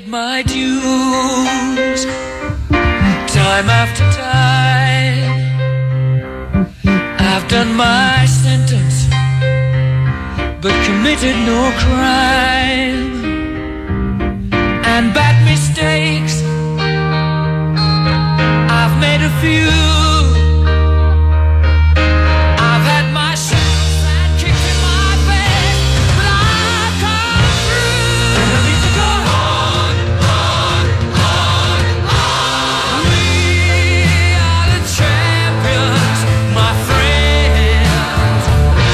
paid my dues time after time. I've done my sentence but committed no crime. And bad mistakes I've made a few. I've had my shots and kicked in my face, but I've come through. And I need to go on, on, on, on. We are the champions, my friends,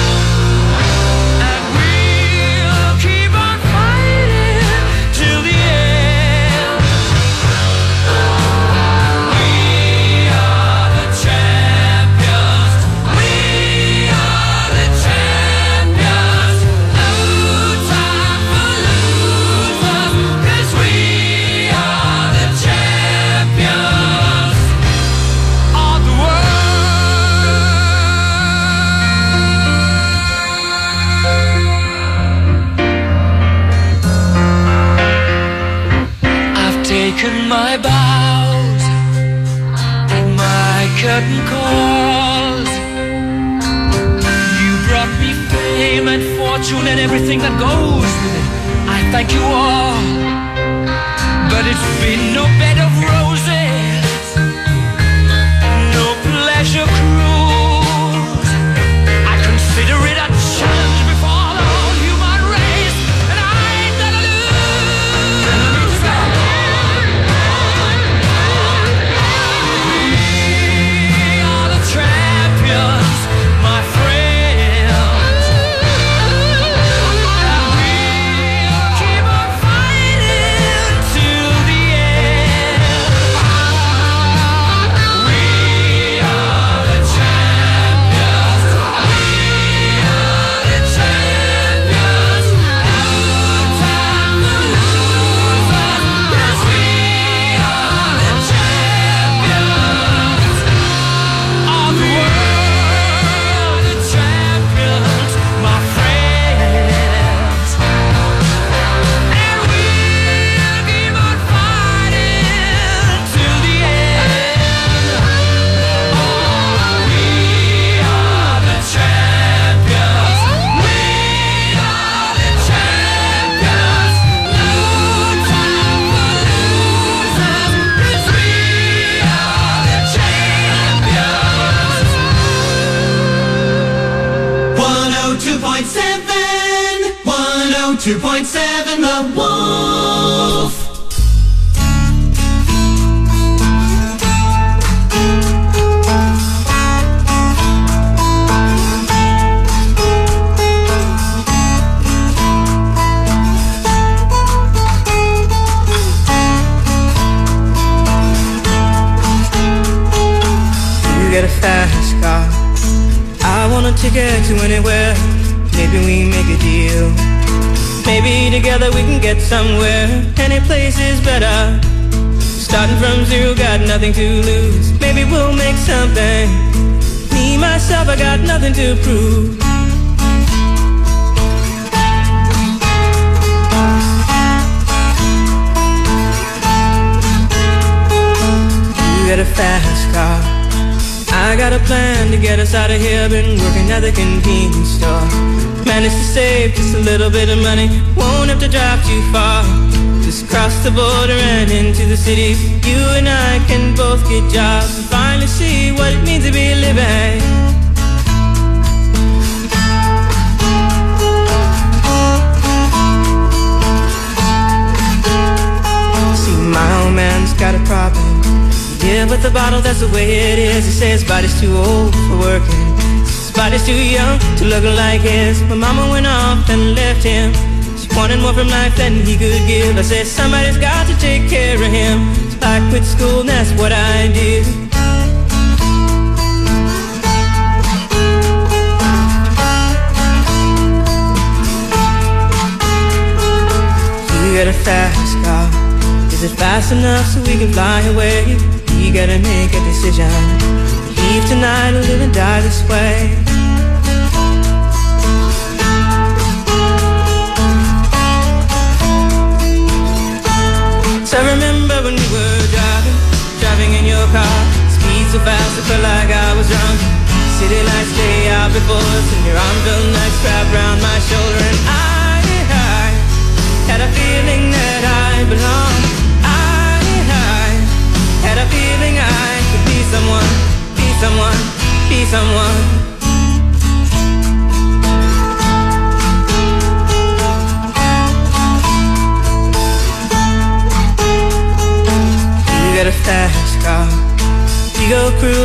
and we'll keep on fighting till the end. We are the champions. We are the champions. No time for losers, 'cause we are the champions of the world. I've taken my bows and my curtain calls. You brought me fame and fortune and everything that goes with it. I thank you all, but it's been no bed of roses, no pleasure cruise. I consider it a challenge before the whole human race, and I ain't gonna lose. We are the champions, my friends, and we'll keep on fighting till the end. We are the champions. We are the champions. No time for losers, 'cause we are the champions of the world. The champions, my friends, and we'll keep on fighting till the end. Oh, we are the champions. We are the champions. No time for losers, 'cause we are the champions. 102.7, 102.7, The Wolf. You get a fast car, I want a ticket to anywhere. Maybe we make a deal. Maybe together we can get somewhere. Any place is better. Starting from zero, got nothing to lose. Maybe we'll make something. Me, myself, I got nothing to prove. You get a fast car, I got a plan to get us out of here. Been working at the convenience store. Managed to save just a little bit of money. Won't have to drive too far. Just cross the border and into the city. You and I can both get jobs and finally see what it means to be living. See, my old man's got a problem. Yeah, but the bottle, that's the way it is. He says his body's too old for working. His body's too young to look like his. My mama went off and left him. She wanted more from life than he could give. I said somebody's got to take care of him. So I quit school and that's what I did. You get a fast car. Is it fast enough so we can fly away? You gotta make a decision. Leave tonight or live and die this way.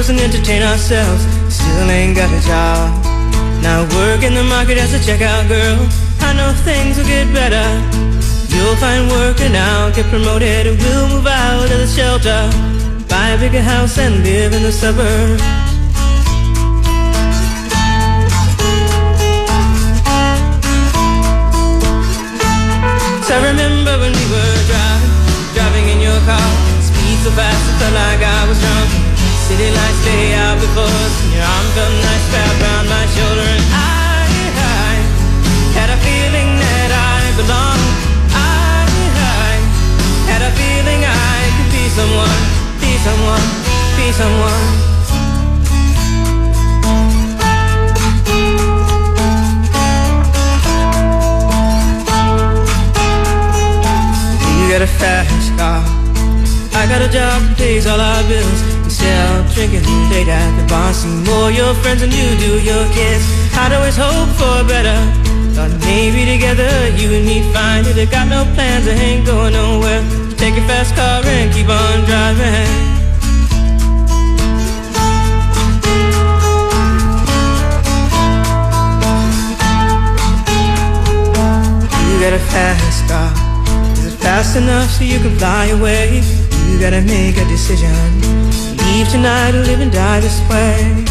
girls and entertain ourselves. Still ain't got a job. Now work in the market as a checkout girl. I know things will get better. You'll find work and I'll get promoted. We'll move out of the shelter, buy a bigger house and live in the suburbs. So I remember when we were driving in your car. Speed so fast it felt like I was drunk. City lights lay out before us, and your arm felt nice wrapped around my shoulder. And I had a feeling that I belonged. I had a feeling I could be someone, be someone, be someone. You got a fast car, I got a job that pays all our bills. Instead of drinking late at the bar, see more your friends than you do your kids. I'd always hope for better. Thought maybe together you and me find it. I got no plans, I ain't going nowhere. Take your fast car and keep on driving. You got a fast car. Fast enough so you can fly away. You gotta make a decision. Leave tonight or live and die this way.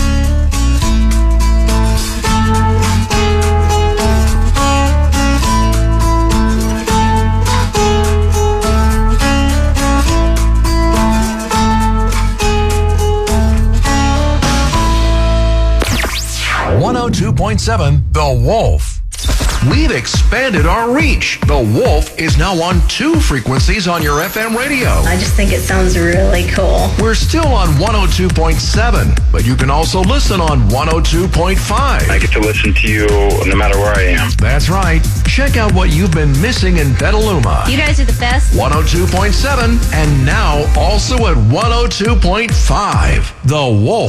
102.7 The Wolf. We've expanded our reach. The Wolf is now on 2 frequencies on your FM radio. I just think it sounds really cool. We're still on 102.7, but you can also listen on 102.5. I get to listen to you no matter where I am. That's right. Check out what you've been missing in Petaluma. You guys are the best. 102.7 and now also at 102.5. The Wolf.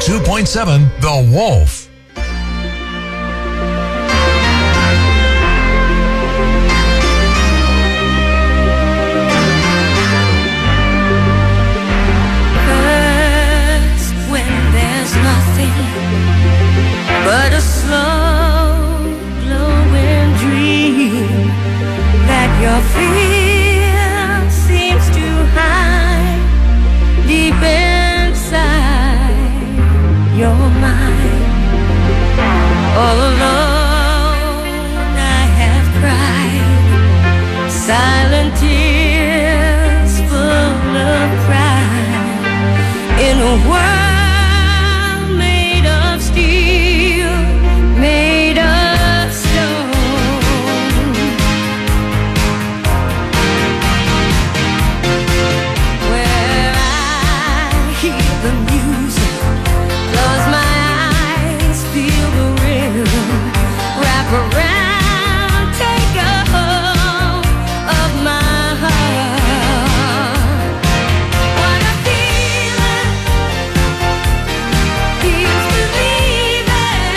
102.7 The Wolf. But a slow glowing dream that your fear seems to hide deep inside your mind. All alone I have cried silent tears full of pride in a world made of stone, where I hear the music, close my eyes, feel the rhythm, wrap around, take a hold of my heart. What a feeling, feels believing.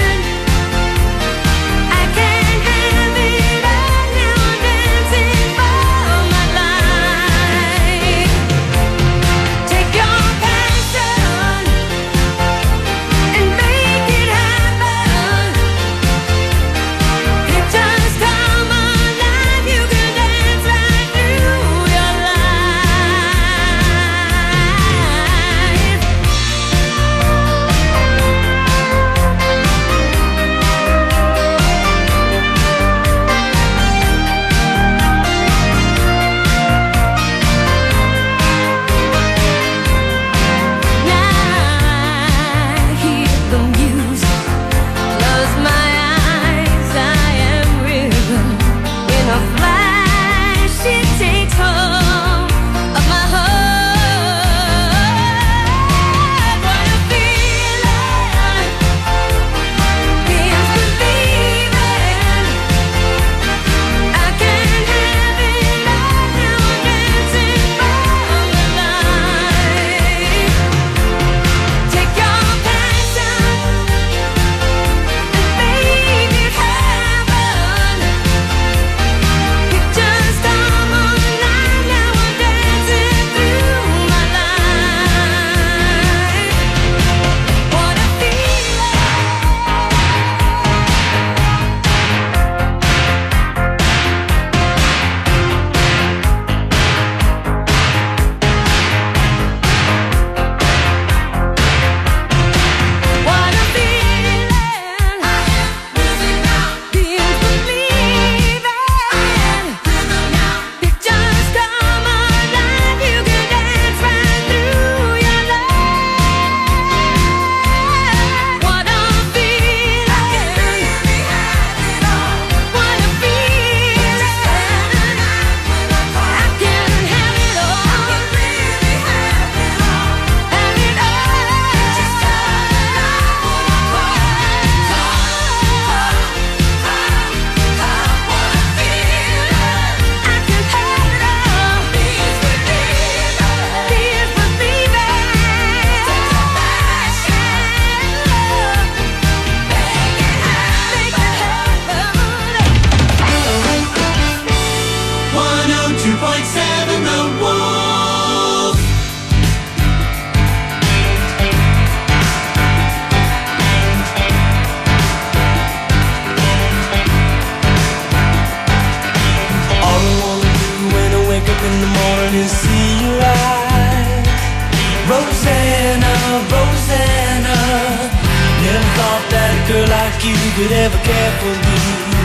Could ever care for me,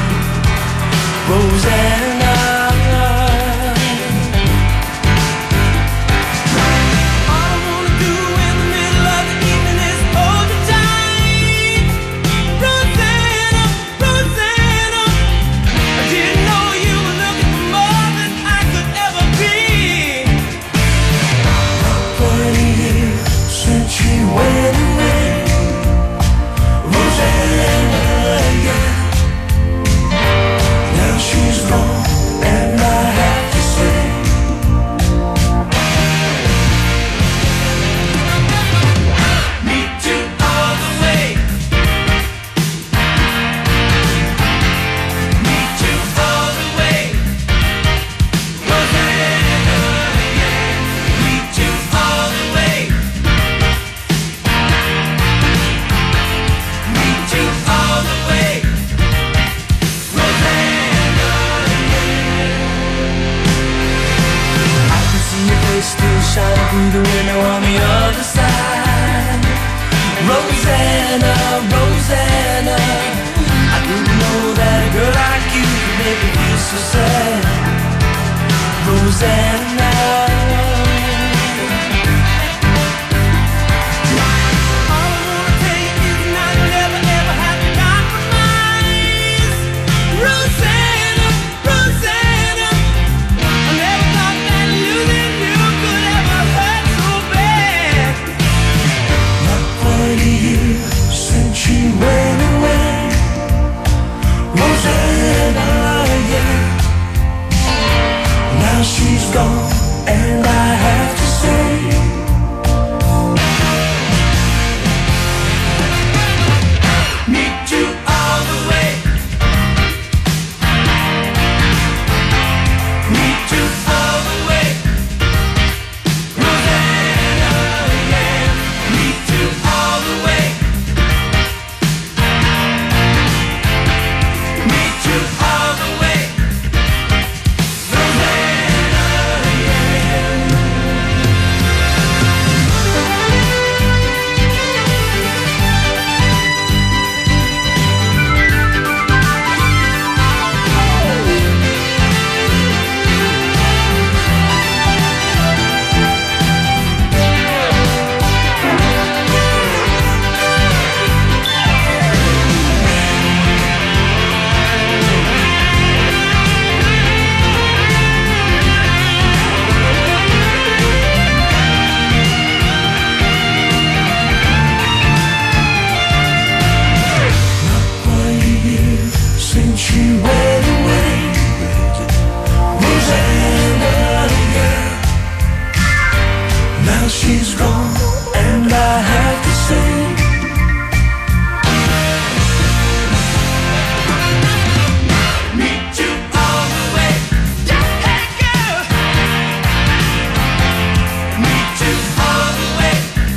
Rosanna. All I wanna do in the middle of the evening is hold you tight, Rosanna, Rosanna. I didn't know you were looking for more than I could ever be. For a year since you went away, Rosanna. Now she's gone. so sad, Rosanna. She's gone, and I have to say, Me too all the way. Me too all the way. Rosanna, yeah. Me too all the way. Me too all the way. she's gone, and I have to say, me too all the way. Hey girl, me too all the way.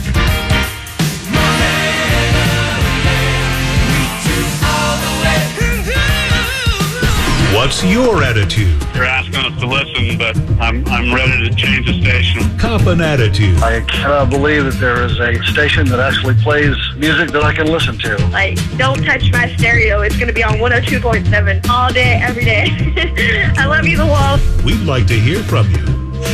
Me too all the way. What's your attitude? You're asking us to listen, but I'm ready to change the station. Cop an attitude. I cannot believe that there is a station that actually plays music that I can listen to. Like, don't touch my stereo. It's going to be on 102.7 all day, every day. I love you, The Wolf. We'd like to hear from you.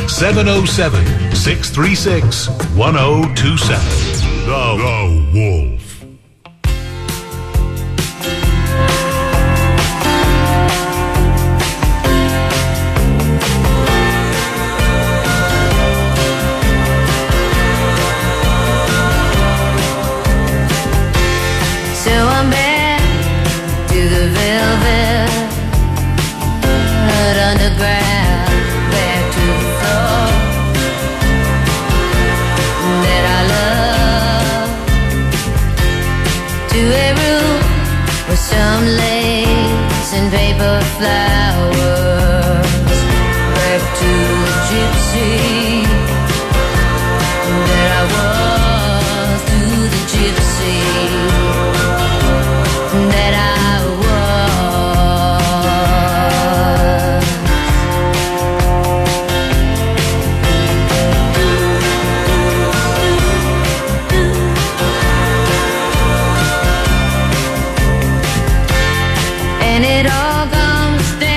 707-636-1027. The Wolf. Underground, back to the floor that I love, to a room with some lace and paper flowers, back to the gypsy that I was, to the gypsy that I was. And it all comes down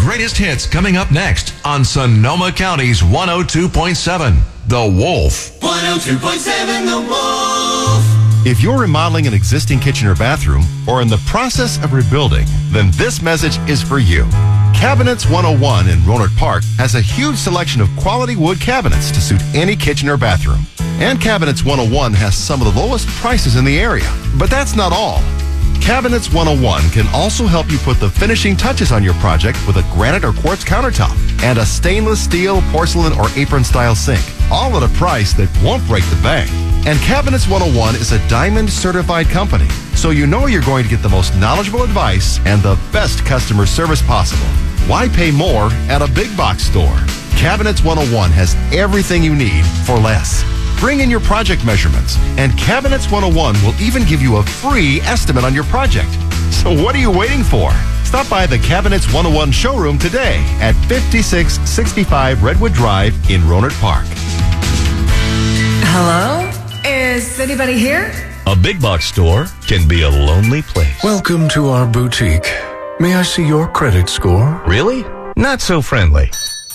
greatest hits coming up next on Sonoma County's 102.7, The Wolf. 102.7 The Wolf. If you're remodeling an existing kitchen or bathroom or in the process of rebuilding, then this message is for you. Cabinets 101 in Rohnert Park has a huge selection of quality wood cabinets to suit any kitchen or bathroom. And Cabinets 101 has some of the lowest prices in the area. But that's not all. Cabinets 101 can also help you put the finishing touches on your project with a granite or quartz countertop and a stainless steel, porcelain, or apron-style sink, all at a price that won't break the bank. And Cabinets 101 is a Diamond certified company, so you know you're going to get the most knowledgeable advice and the best customer service possible. Why pay more at a big box store? Cabinets 101 has everything you need for less. Bring in your project measurements, and Cabinets 101 will even give you a free estimate on your project. So what are you waiting for? Stop by the Cabinets 101 showroom today at 5665 Redwood Drive in Rohnert Park. Hello? Is anybody here? A big box store can be a lonely place. Welcome to our boutique. May I see your credit score? Really? Not so friendly.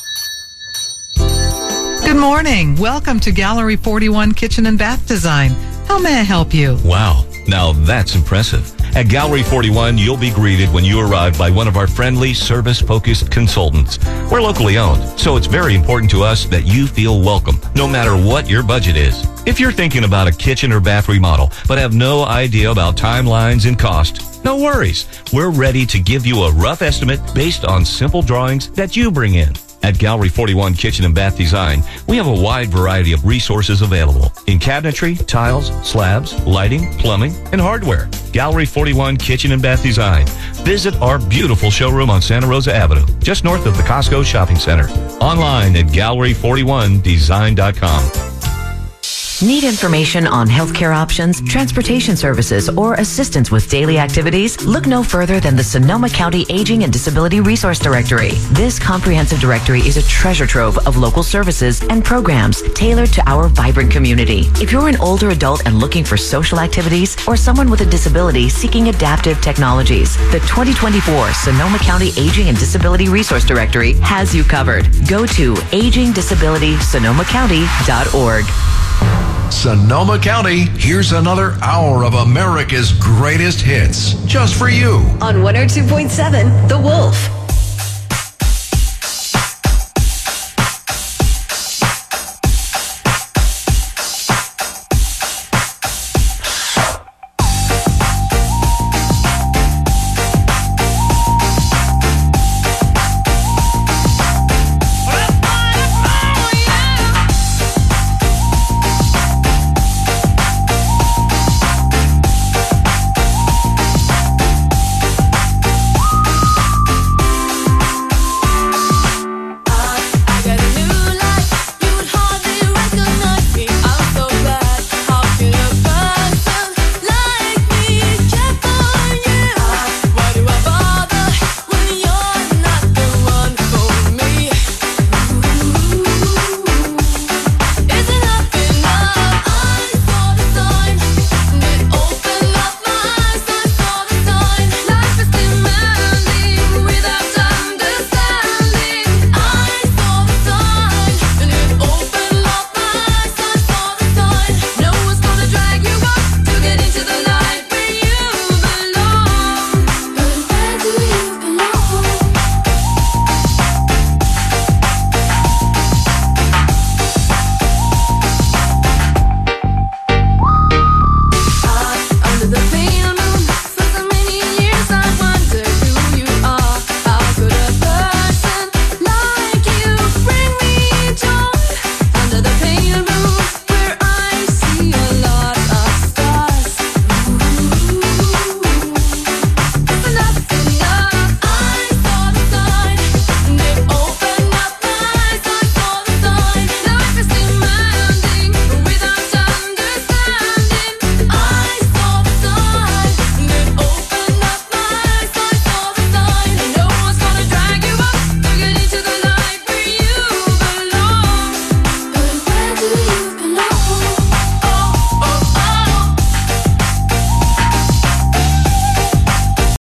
Good morning. Welcome to Gallery 41 Kitchen and Bath Design. How may I help you? Wow, now that's impressive. At Gallery 41, you'll be greeted when you arrive by one of our friendly, service-focused consultants. We're locally owned, so it's very important to us that you feel welcome, no matter what your budget is. If you're thinking about a kitchen or bath remodel, but have no idea about timelines and cost, no worries. We're ready to give you a rough estimate based on simple drawings that you bring in. At Gallery 41 Kitchen and Bath Design, we have a wide variety of resources available in cabinetry, tiles, slabs, lighting, plumbing, and hardware. Gallery 41 Kitchen and Bath Design. Visit our beautiful showroom on Santa Rosa Avenue, just north of the Costco Shopping Center. Online at gallery41design.com. Need information on healthcare options, transportation services, or assistance with daily activities? Look no further than the Sonoma County Aging and Disability Resource Directory. This comprehensive directory is a treasure trove of local services and programs tailored to our vibrant community. If you're an older adult and looking for social activities, or someone with a disability seeking adaptive technologies, the 2024 Sonoma County Aging and Disability Resource Directory has you covered. Go to agingdisabilitysonomacounty.org. Sonoma County, here's another hour of America's greatest hits, just for you. On 102.7, The Wolf.